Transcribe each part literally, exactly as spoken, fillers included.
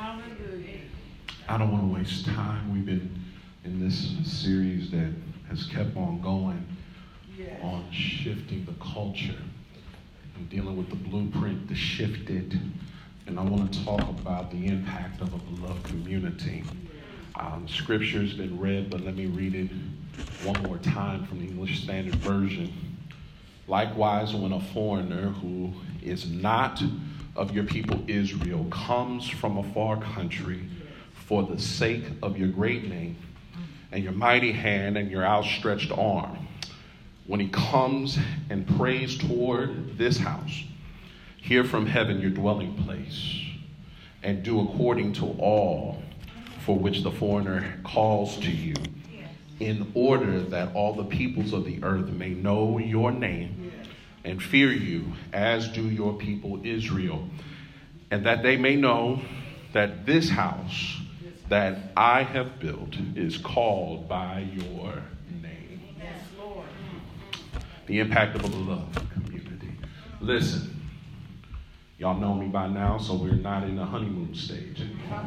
I don't want to waste time. We've been in this series that has kept on going on shifting the culture and dealing with the blueprint to shift it. And I want to talk about the impact of a beloved community. Um, scripture's been read, but let me read it one more time from the English Standard Version. Likewise, when a foreigner who is not of your people Israel comes from a far country for the sake of your great name and your mighty hand and your outstretched arm, when he comes and prays toward this house, hear from heaven your dwelling place, and do according to all for which the foreigner calls to you, in order that all the peoples of the earth may know your name and fear you, as do your people Israel, and that they may know that this house that I have built is called by your name. Yes, Lord. The impact of a beloved community. Listen, y'all know me by now, so we're not in the honeymoon stage anymore.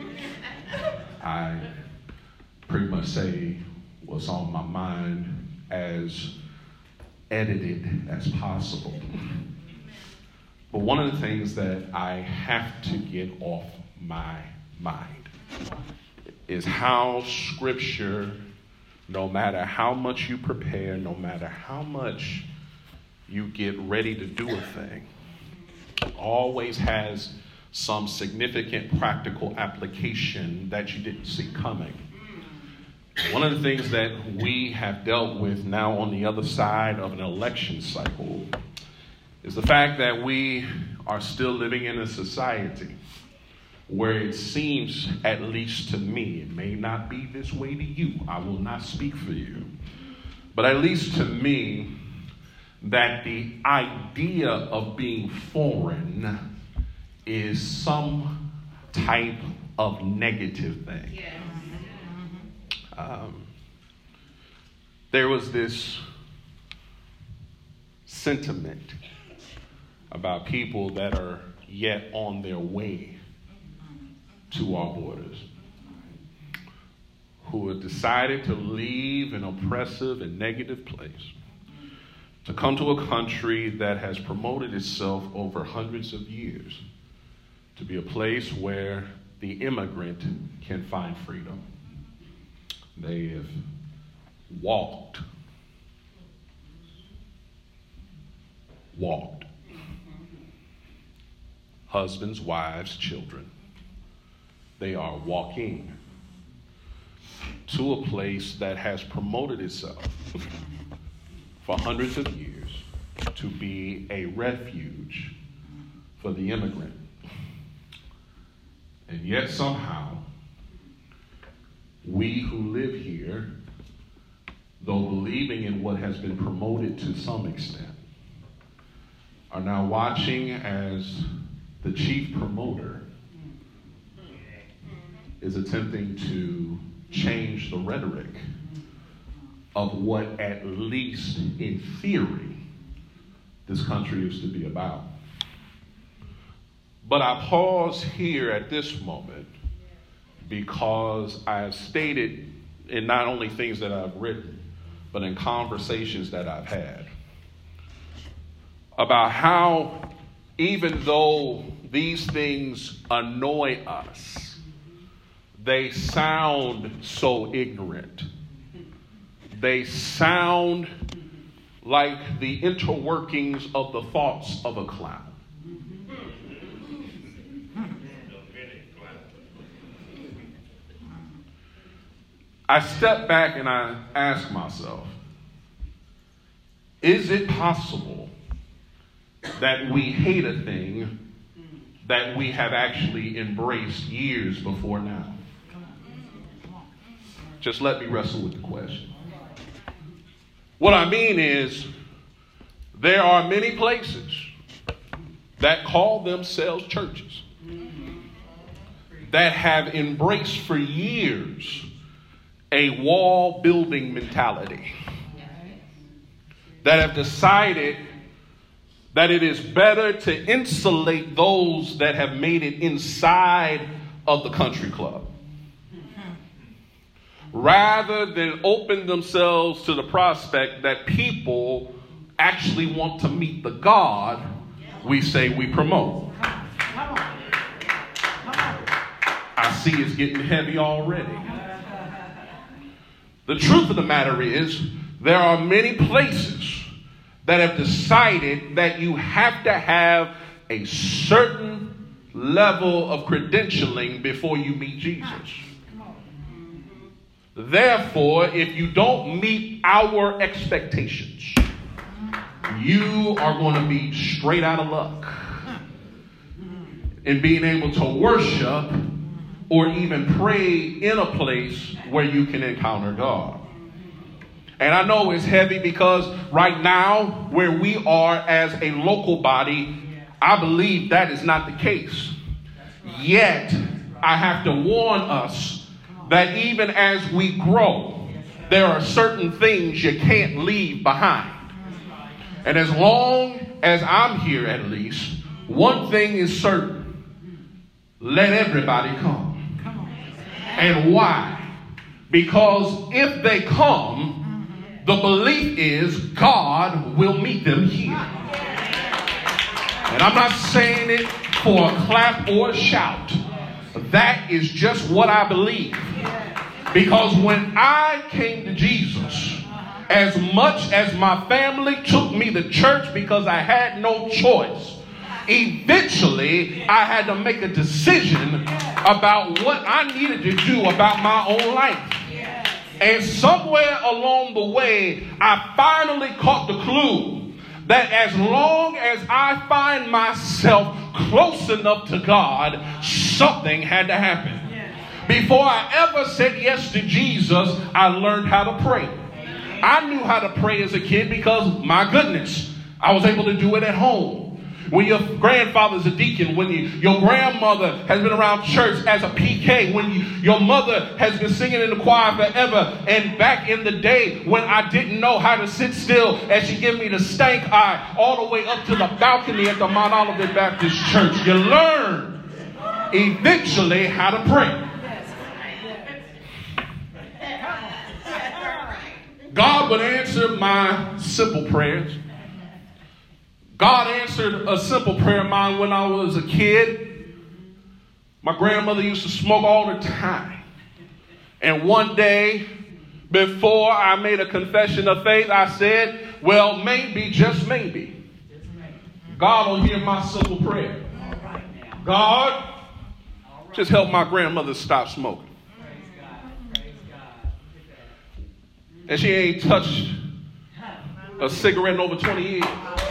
I pretty much say what's on my mind as edited as possible. But one of the things that I have to get off my mind is how Scripture, no matter how much you prepare, no matter how much you get ready to do a thing, always has some significant practical application that you didn't see coming. One of the things that we have dealt with now on the other side of an election cycle is the fact that we are still living in a society where it seems, at least to me, it may not be this way to you, I will not speak for you, but at least to me, that the idea of being foreign is some type of negative thing. Yeah. Um, there was this sentiment about people that are yet on their way to our borders, who have decided to leave an oppressive and negative place to come to a country that has promoted itself over hundreds of years to be a place where the immigrant can find freedom. They have walked, walked, husbands, wives, children. They are walking to a place that has promoted itself for hundreds of years to be a refuge for the immigrant. And yet somehow, we who live here, though believing in what has been promoted to some extent, are now watching as the chief promoter is attempting to change the rhetoric of what, at least in theory, this country is to be about. But I pause here at this moment because I have stated in not only things that I've written, but in conversations that I've had, about how even though these things annoy us, they sound so ignorant. They sound like the interworkings of the thoughts of a clown. I step back and I ask myself, is it possible that we hate a thing that we have actually embraced years before now? Just let me wrestle with the question. What I mean is, there are many places that call themselves churches that have embraced for years a wall building mentality, that have decided that it is better to insulate those that have made it inside of the country club. Rather than open themselves to the prospect that people actually want to meet the God we say we promote. I see it's getting heavy already. The truth of the matter is, there are many places that have decided that you have to have a certain level of credentialing before you meet Jesus. Therefore, if you don't meet our expectations, you are going to be straight out of luck in being able to worship or even pray in a place where you can encounter God. And I know it's heavy because right now, where we are as a local body, I believe that is not the case. Yet, I have to warn us that even as we grow, there are certain things you can't leave behind. And as long as I'm here, at least, one thing is certain: let everybody come. And why? Because if they come, the belief is God will meet them here. And I'm not saying it for a clap or a shout. That is just what I believe. Because when I came to Jesus, as much as my family took me to church because I had no choice, eventually I had to make a decision about what I needed to do about my own life. And somewhere along the way, I finally caught the clue that as long as I find myself close enough to God, something had to happen. Before I ever said yes to Jesus, I learned how to pray. I knew how to pray as a kid because, my goodness, I was able to do it at home. When your grandfather's a deacon, when you, your grandmother has been around church as a P K, when you, your mother has been singing in the choir forever, and back in the day when I didn't know how to sit still and she gave me the stank eye all the way up to the balcony at the Mount Olivet Baptist Church, you learn eventually how to pray. God would answer my simple prayers. God answered a simple prayer of mine when I was a kid. My grandmother used to smoke all the time. And one day, before I made a confession of faith, I said, well, maybe, just maybe, God will hear my simple prayer. God, just help my grandmother stop smoking. And she ain't touched a cigarette in over twenty years.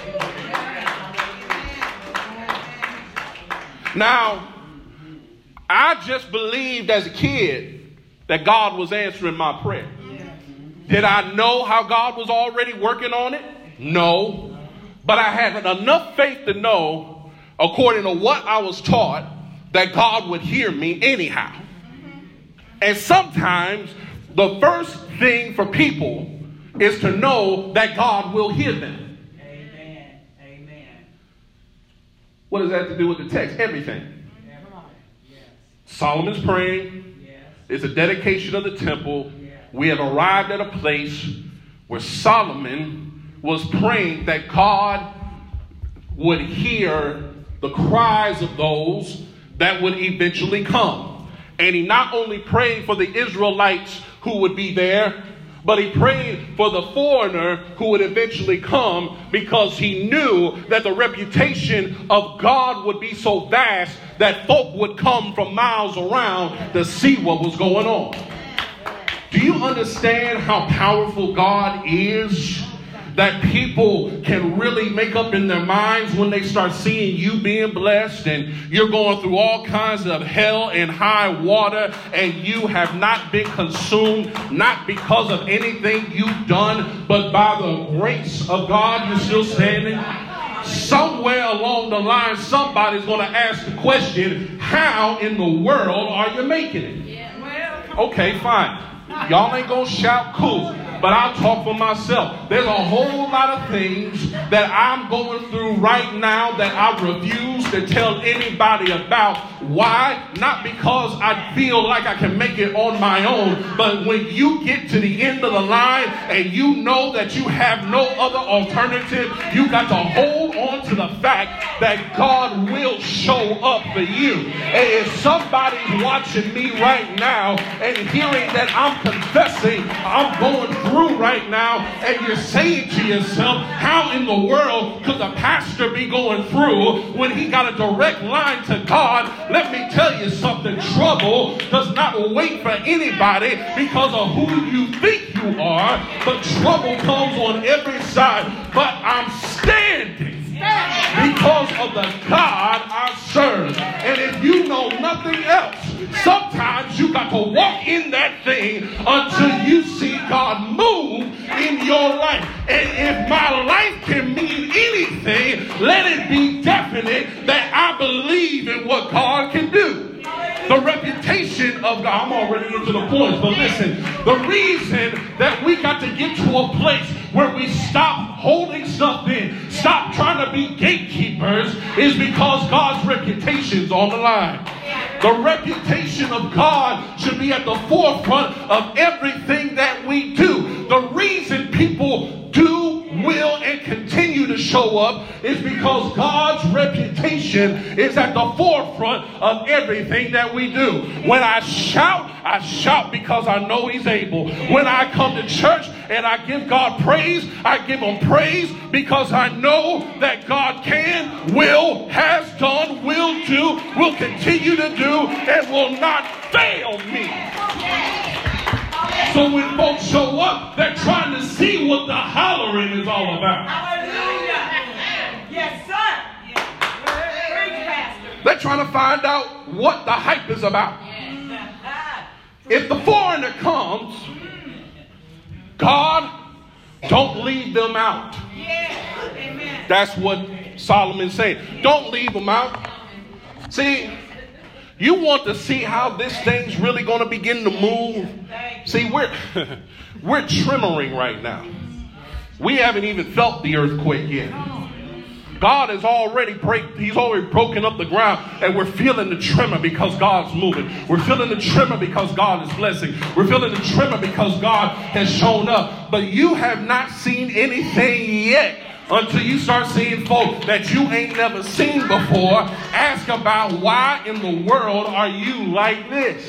Now, I just believed as a kid that God was answering my prayer. Did I know how God was already working on it? No. But I had enough faith to know, according to what I was taught, that God would hear me anyhow. And sometimes the first thing for people is to know that God will hear them. Amen. Amen. What does that have to do with the text? Everything. Yes. Solomon's praying. Yes. It's a dedication of the temple. Yes. We have arrived at a place where Solomon was praying that God would hear the cries of those that would eventually come. And he not only prayed for the Israelites who would be there, but he prayed for the foreigner who would eventually come, because he knew that the reputation of God would be so vast that folk would come from miles around to see what was going on. Do you understand how powerful God is? That people can really make up in their minds when they start seeing you being blessed and you're going through all kinds of hell and high water, and you have not been consumed, not because of anything you've done, but by the grace of God, you're still standing. Somewhere along the line, somebody's going to ask the question, how in the world are you making it? Okay, fine. Y'all ain't going to shout cool. But I'll talk for myself. There's a whole lot of things that I'm going through right now that I refuse to tell anybody about, Why? Not because I feel like I can make it on my own, but when you get to the end of the line and you know that you have no other alternative, you got to hold on to the fact that God will show up for you. And if somebody's watching me right now and hearing that I'm confessing, I'm going through right now, and you're saying to yourself, how in the world could the pastor be going through when he got a direct line to God? Let me tell you something. Trouble does not wait for anybody because of who you think you are, but trouble comes on every side. But I'm standing because of the God I serve. And if you know nothing else, sometimes you got to walk in that thing until you see God move in your life. And if my life can mean anything, let it be definite that I believe in what God can do. The reputation of God, I'm already into the points, but listen, the reason that we got to get to a place where we stop holding stuff in, stop trying to be gatekeepers, is because God's reputation's on the line. The reputation of God should be at the forefront of everything that we do. The reason people do, will, and continue to show up is because God's reputation is at the forefront of everything that we do. When I shout, I shout because I know He's able. When I come to church and I give God praise, I give Him praise because I know that God can, will, has done, will do, will continue to do, and will not fail me. So when folks show up, they're trying to see what the hollering is all about. Hallelujah. Yes, sir. They're trying to find out what the hype is about. If the foreigner comes, God, don't leave them out. That's what Solomon's saying. Don't leave them out. See, you want to see how this thing's really going to begin to move? See, we're we're tremoring right now. We haven't even felt the earthquake yet. God has already break, He's already broken up the ground, and we're feeling the tremor because God's moving. We're feeling the tremor because God is blessing. We're feeling the tremor because God has shown up. But you have not seen anything yet until you start seeing folk that you ain't never seen before ask about why in the world are you like this?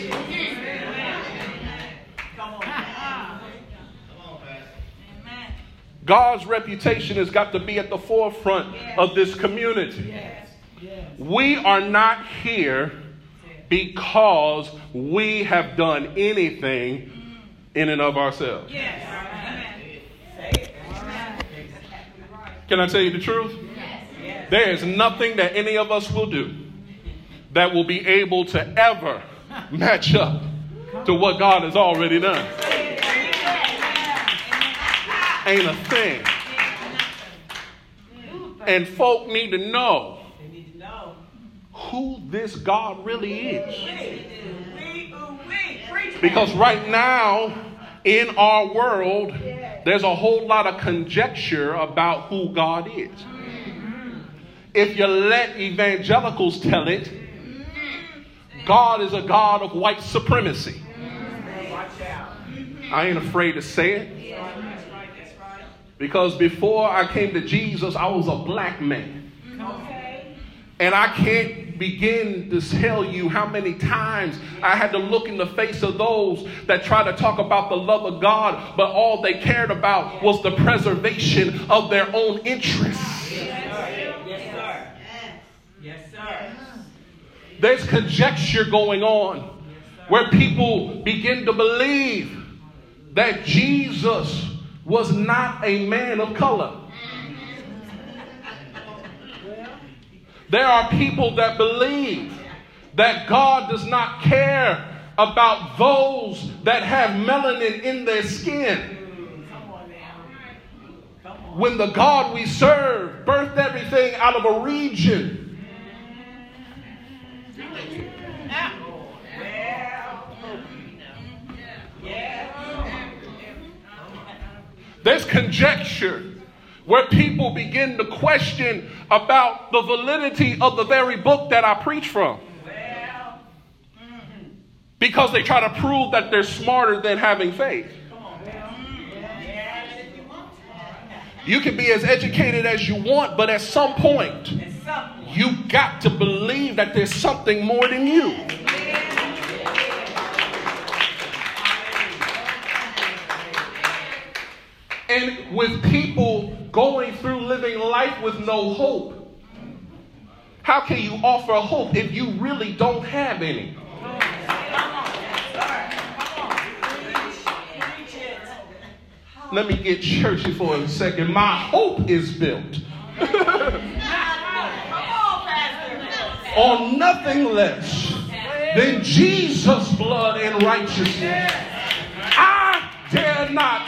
God's reputation has got to be at the forefront of this community. We are not here because we have done anything in and of ourselves. Can I tell you the truth? There is nothing that any of us will do that will be able to ever match up to what God has already done. Ain't a thing. And folk need to know who this God really is. Because right now in our world, there's a whole lot of conjecture about who God is. If you let evangelicals tell it, God is a God of white supremacy. I ain't afraid to say it. Because before I came to Jesus, I was a black man. And I can't begin to tell you how many times I had to look in the face of those that try to talk about the love of God, but all they cared about was the preservation of their own interests. Yes, sir. Yes, sir. There's conjecture going on where people begin to believe that Jesus was not a man of color. There are people that believe that God does not care about those that have melanin in their skin. When the God we serve birthed everything out of a region. There's conjecture where people begin to question about the validity of the very book that I preach from. because they try to prove that they're smarter than having faith. You can be as educated as you want, but at some point, you got to believe that there's something more than you. And with people going through living life with no hope, how can you offer hope if you really don't have any? Let me get churchy for a second. My hope is built on nothing less than Jesus' blood and righteousness. I dare not.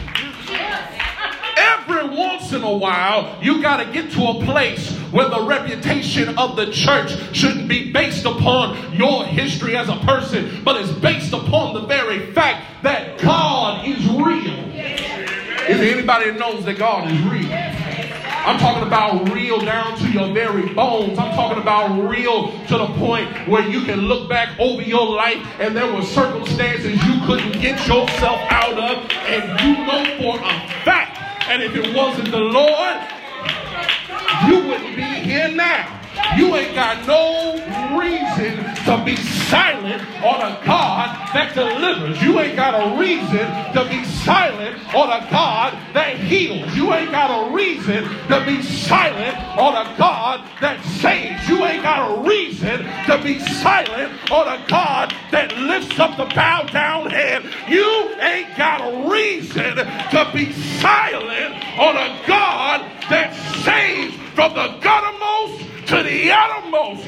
Every once in a while, you got to get to a place where the reputation of the church shouldn't be based upon your history as a person, but is based upon the very fact that God is real. Is there anybody that knows that God is real? I'm talking about real down to your very bones. I'm talking about real to the point where you can look back over your life and there were circumstances you couldn't get yourself out of, and you know for a fact, and if it wasn't the Lord, you wouldn't be here now. You ain't got no reason to be silent on a God that delivers. You ain't got a reason to be silent on a God that heals. You ain't got a reason to be silent on a God that saves. You ain't got a reason to be silent on a God that lifts up the bowed down head. You ain't got a reason to be silent on a God that saves from the guttermost to the uttermost.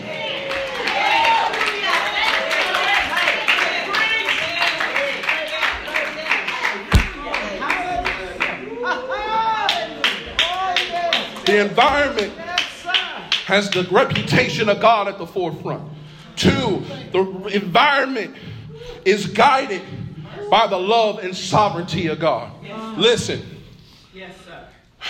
The environment has the reputation of God at the forefront. Two, the environment is guided by the love and sovereignty of God. Listen. Yes, sir.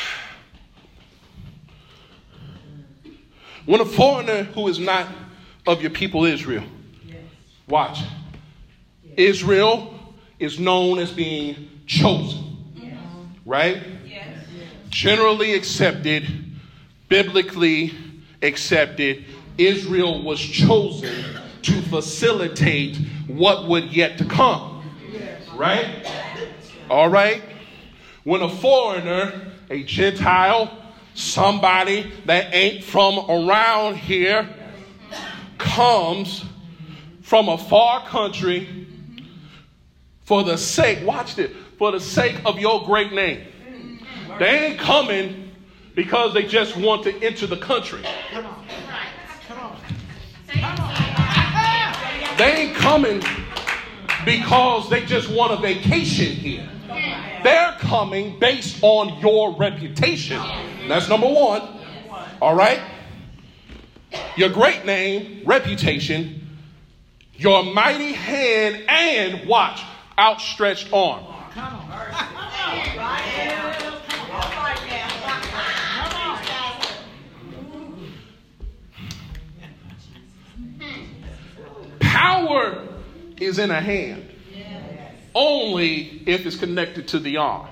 When a foreigner who is not of your people Israel, watch, Israel is known as being chosen, right? Generally accepted, biblically accepted, Israel was chosen to facilitate what would yet to come, right? All right. When a foreigner, a Gentile, somebody that ain't from around here, comes from a far country for the sake, watch this, for the sake of your great name. They ain't coming because they just want to enter the country. They ain't coming because they just want a vacation here. They're coming based on your reputation. That's number one. All right. Your great name, reputation, your mighty hand, and watch, outstretched arm. Power is in a hand only if it's connected to the arm.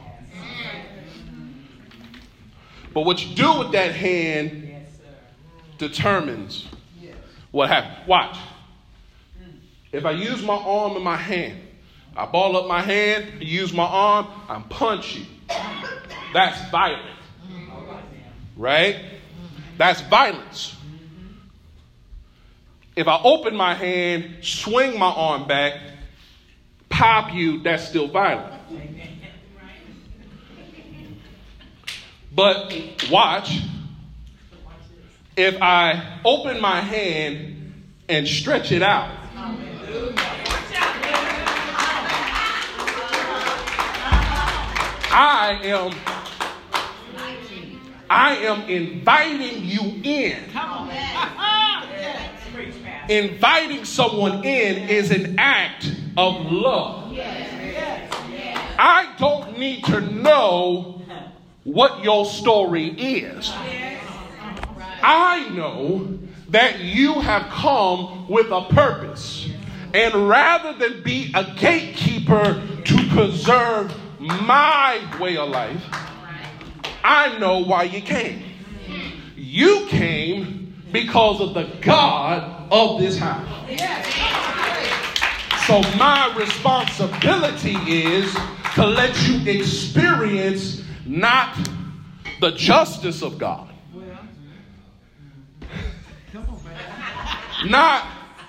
But what you do with that hand determines what happens. Watch. If I use my arm and my hand, I ball up my hand, use my arm, I'm punching. That's violent. Right? That's violence. If I open my hand, swing my arm back, pop you, that's still violent. But watch, if I open my hand and stretch it out, I am I am inviting you in. Inviting someone in is an act of love. I don't need to know what your story is. I know that you have come with a purpose. And rather than be a gatekeeper to preserve my way of life, I know why you came. You came because of the God of this house. So my responsibility is to let you experience not the justice of God, not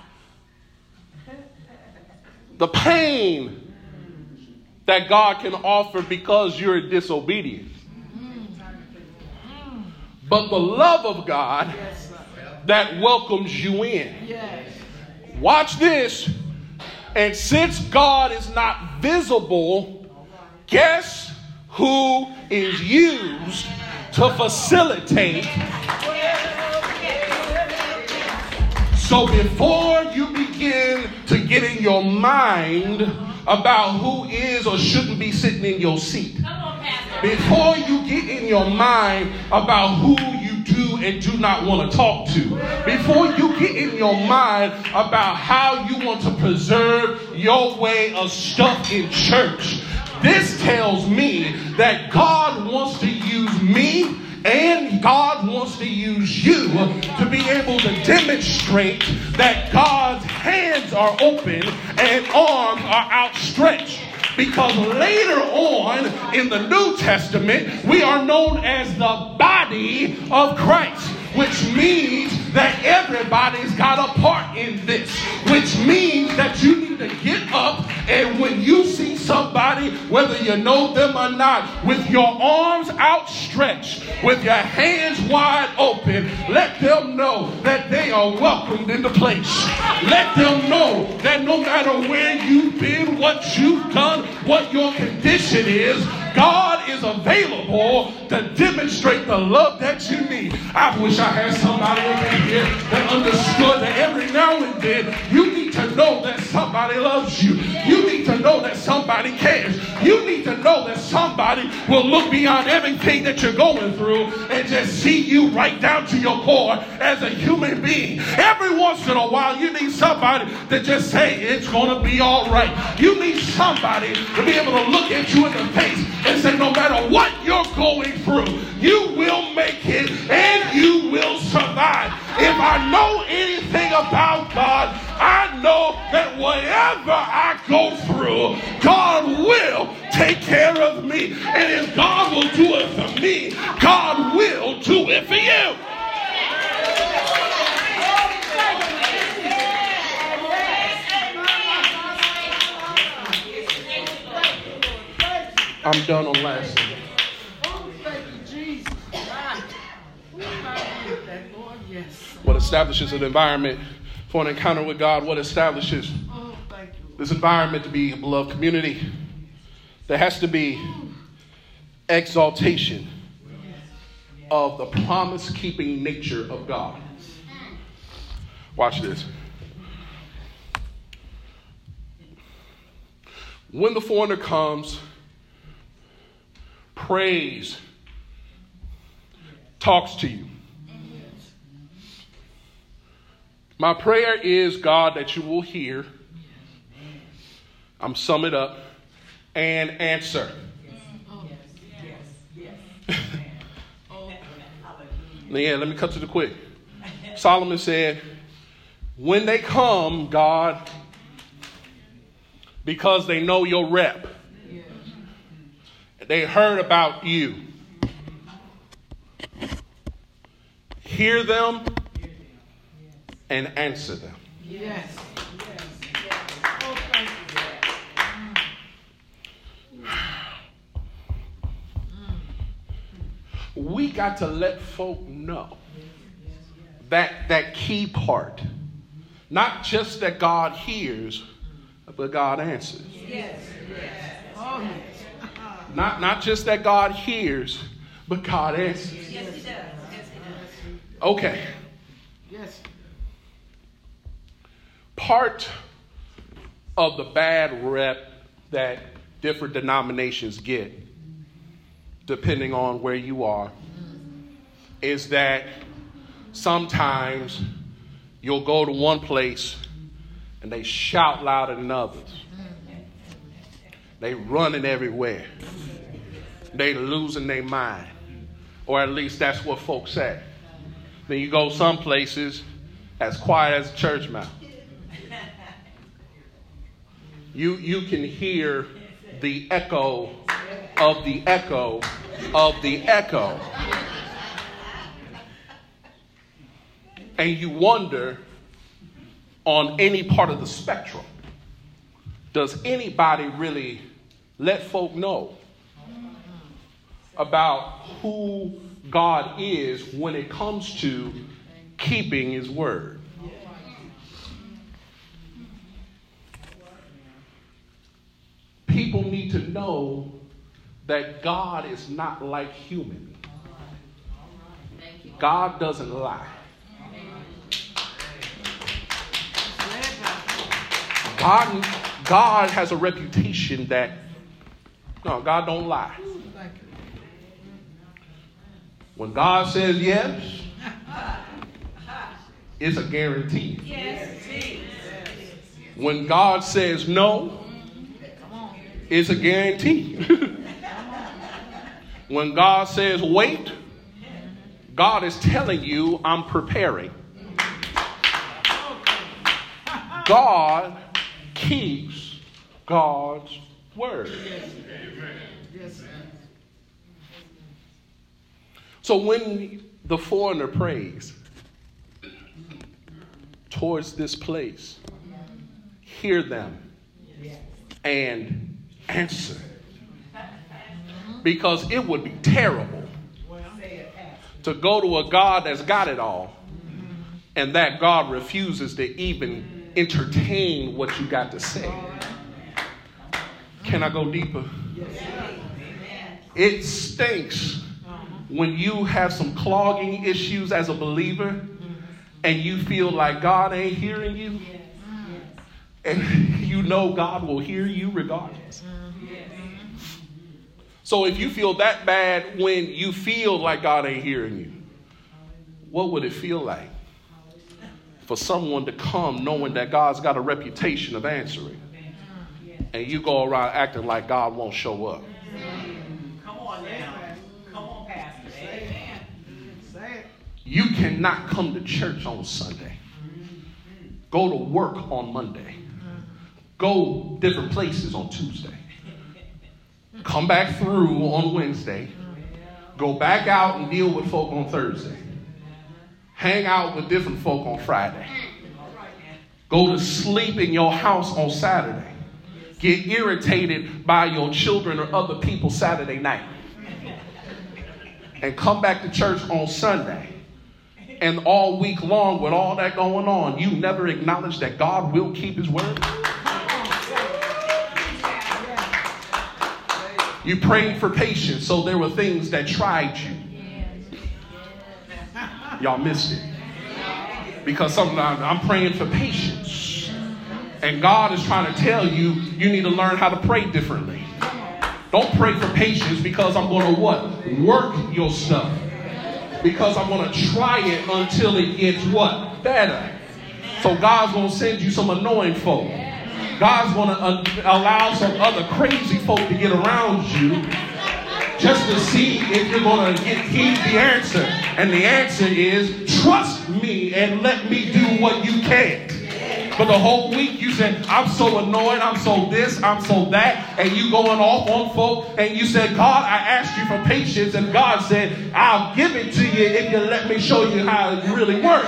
the pain that God can offer because you're disobedient, but the love of God that welcomes you in. Watch this. And since God is not visible, guess who is used to facilitate? So before you begin to get in your mind about who is or shouldn't be sitting in your seat, before you get in your mind about who you do and do not want to talk to, before you get in your mind about how you want to preserve your way of stuff in church, this tells me that God wants to use me and God wants to use you to be able to demonstrate that God's hands are open and arms are outstretched. Because later on in the New Testament, we are known as the body of Christ, which means that everybody's got a part in this, which means that you need to get up, and when you see somebody, whether you know them or not, with your arms outstretched, with your hands wide open, let them know that they are welcomed in the place. Let them know that no matter where you've been, what you've done, what your condition is, God is available to demonstrate the love that you need. I wish I had somebody over here that understood that every now and then you need to know that somebody loves you. You need to know that somebody cares. You need to know that somebody will look beyond everything that you're going through and just see you right down to your core as a human being. Every once in a while you need somebody to just say it's going to be all right. You need somebody to be able to look at you in the face and say, no matter what you're going through, you will make it and you will survive. If I know anything about God, I know that whatever I go through, God will take care of me. And if God will do it for me, God will do it for you. I'm done on last Sunday. What establishes an environment for an encounter with God? What establishes this environment to be a beloved community? There has to be exaltation of the promise-keeping nature of God. Watch this. When the foreigner comes, praise talks to you. My prayer is, God, that you will hear, I'm sum it up, and answer. Yeah, let me cut to the quick. Solomon said, when they come, God, because they know your rep, they heard about you. Hear them and answer them. Yes. Oh, thank you. We got to let folk know that that key part, not just that God hears, but God answers. Yes. Yes. Oh, yes. Not, not just that God hears, but God answers. Yes, he does. Yes, he does. Okay. Yes. Part of the bad rep that different denominations get, depending on where you are, is that sometimes you'll go to one place and they shout louder than others. They running everywhere. They losing their mind. Or at least that's what folks say. Then you go some places as quiet as a church mouse. You, you can hear the echo of the echo of the echo. And you wonder, on any part of the spectrum, does anybody really let folk know about who God is when it comes to keeping his word? People need to know that God is not like human. God doesn't lie. God, God has a reputation that, no, God don't lie. When God says yes, it's a guarantee. When God says no, it's a guarantee. When God says wait, God is telling you, I'm preparing. God keeps God's word. So when the foreigner prays towards this place, hear them and answer. Because it would be terrible to go to a God that's got it all, and that God refuses to even entertain what you got to say. Can I go deeper? It stinks when you have some clogging issues as a believer and you feel like God ain't hearing you, and you know God will hear you regardless. So if you feel that bad when you feel like God ain't hearing you, what would it feel like for someone to come knowing that God's got a reputation of answering, and you go around acting like God won't show up? Come on now. Come on, Pastor. Amen. You cannot come to church on Sunday, go to work on Monday, go different places on Tuesday, come back through on Wednesday, go back out and deal with folk on Thursday, hang out with different folk on Friday, go to sleep in your house on Saturday, get irritated by your children or other people Saturday night, and come back to church on Sunday. And all week long with all that going on, you never acknowledge that God will keep his word. You prayed for patience, so there were things that tried you. Y'all missed it. Because sometimes I'm praying for patience, and God is trying to tell you, you need to learn how to pray differently. Don't pray for patience because I'm going to what? Work your stuff. Because I'm going to try it until it gets what? Better. So God's going to send you some annoying folk. God's going to uh, allow some other crazy folk to get around you just to see if you're going to get keep the answer. And the answer is, trust me and let me do what you can't. For the whole week you said, I'm so annoyed, I'm so this, I'm so that, and you going off on folk, and you said, God, I asked you for patience, and God said, I'll give it to you if you let me show you how it really works.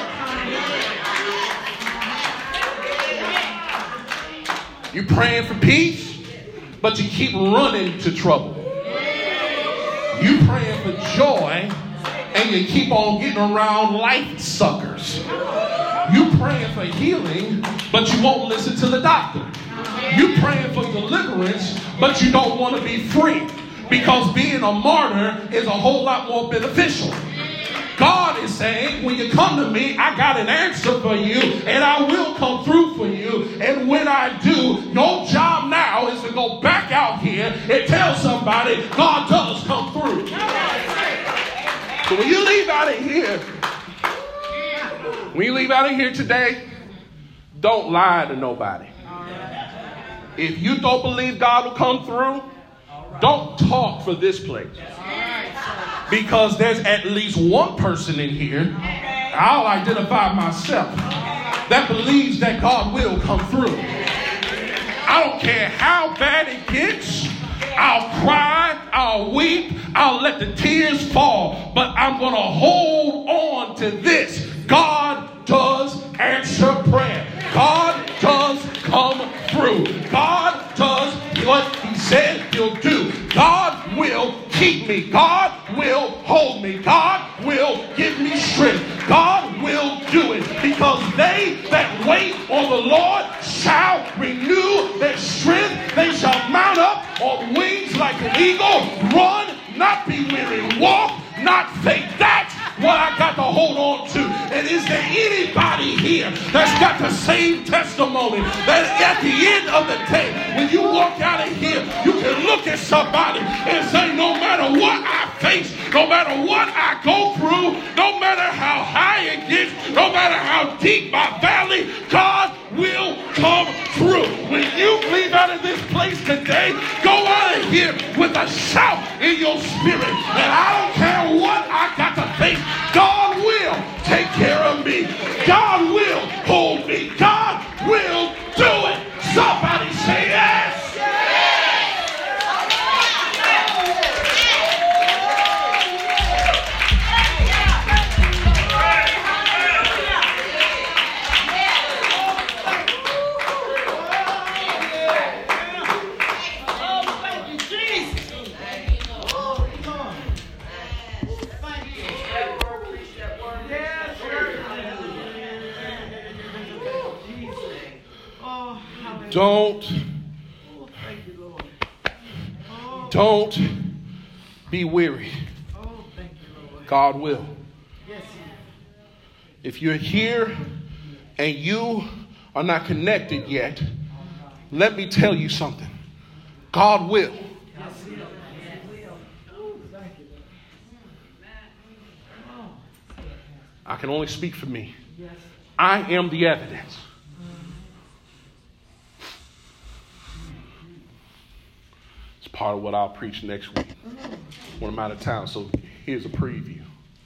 You're praying for peace, but you keep running to trouble. You're praying for joy, and you keep on getting around life suckers. You praying for healing, but you won't listen to the doctor. You praying for deliverance, but you don't want to be free, because being a martyr is a whole lot more beneficial. God is saying, when you come to me, I got an answer for you, and I will come through for you. And when I do, your job now is to go back out here and tell somebody God does come through. So when you leave out of here, When you leave out of here today, don't lie to nobody. If you don't believe God will come through, don't talk for this place. Because there's at least one person in here, I'll identify myself, that believes that God will come through. I don't care how bad it gets. I'll cry, I'll weep, I'll let the tears fall, but I'm going to hold on to this. God does answer prayer. God does come through. God does what he said he'll do. God will keep me. God will hold me. God will give me strength. God will do it, because they that wait on the Lord shall renew their strength. They shall mount up on wings like an eagle. Run, not be weary. Walk, not faint. That's what I got to hold on to. And is there anybody here that's got the same testimony that at the end of the day, when you walk out of here, you can look at somebody and say, no matter what I face, no matter what I go through, no matter how high it gets, no matter how deep my valley, God will come through. When you leave out of this place today, go out of here with a shout in your spirit. And I don't care what I got to face, God will take care of me. God will hold me. God will do it. Somebody say yes. Don't, don't be weary. God will. If you're here and you are not connected yet, let me tell you something. God will. I can only speak for me. I am the evidence. Part of what I'll preach next week when I'm out of town. So here's a preview.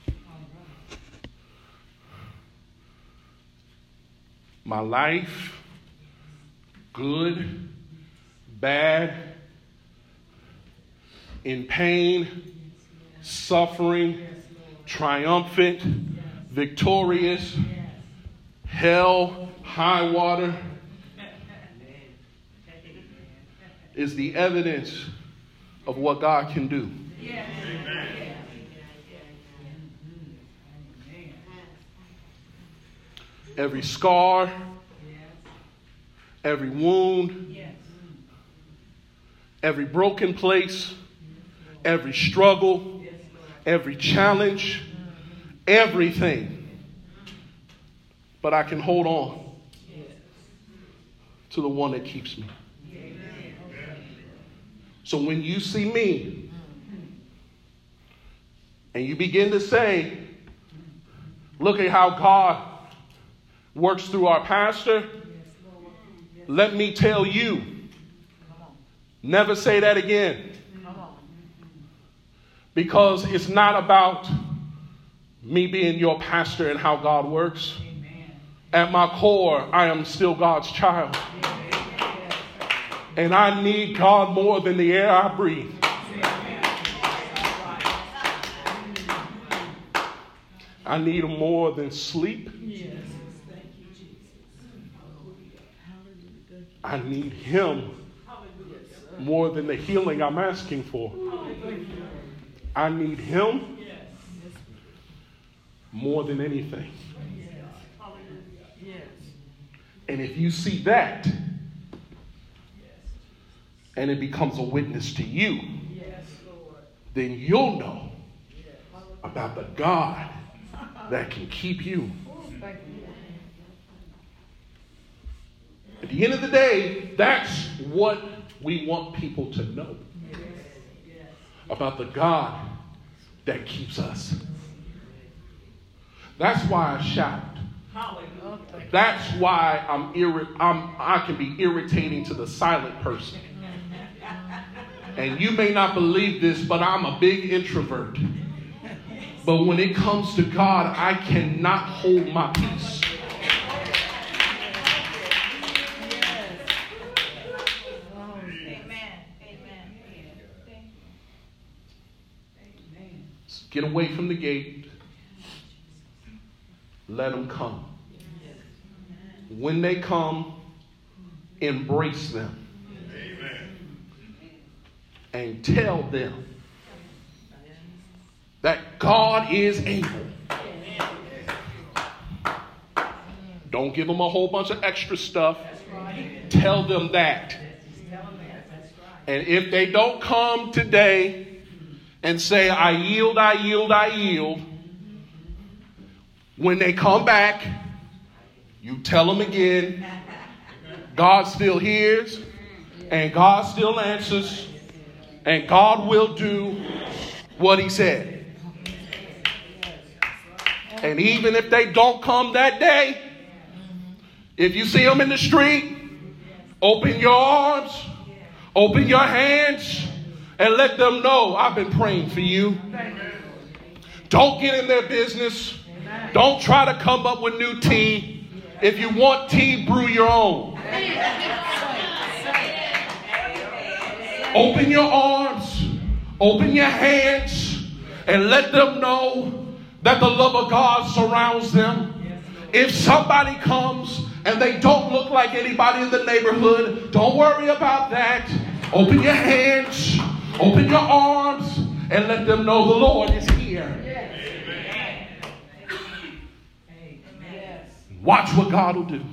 My life, good, bad, in pain, suffering, triumphant, victorious, hell, high water, is the evidence of what God can do. Yes. Every scar, every wound, every broken place, every struggle, every challenge, everything. But I can hold on to the one that keeps me. So when you see me and you begin to say, look at how God works through our pastor, let me tell you, never say that again. Because it's not about me being your pastor and how God works. At my core, I am still God's child. And I need God more than the air I breathe. I need him more than sleep. I need him more than the healing I'm asking for. I need him more than anything. And if you see that, and it becomes a witness to you, then you'll know about the God that can keep you. At the end of the day, that's what we want people to know about the God that keeps us. That's why I shout. That's why I'm, irri- I'm I can be irritating to the silent person. And you may not believe this, but I'm a big introvert. But when it comes to God, I cannot hold my peace. Get away from the gate. Let them come. When they come, embrace them. And tell them that God is able. Don't give them a whole bunch of extra stuff. Tell them that. And if they don't come today and say, I yield, I yield, I yield, when they come back, you tell them again, God still hears, and God still answers, and God will do what he said. And even if they don't come that day, if you see them in the street, open your arms, open your hands, and let them know I've been praying for you. Don't get in their business. Don't try to come up with new tea. If you want tea, brew your own. Open your arms, open your hands, and let them know that the love of God surrounds them. If somebody comes and they don't look like anybody in the neighborhood, don't worry about that. Open your hands, open your arms, and let them know the Lord is here. Watch what God will do.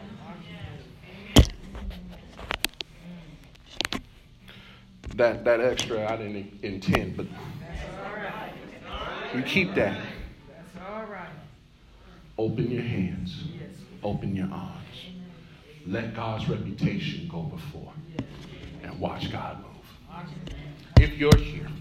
That that extra I didn't intend, but you keep that. Open your hands. Open your arms. Let God's reputation go before. And watch God move. If you're here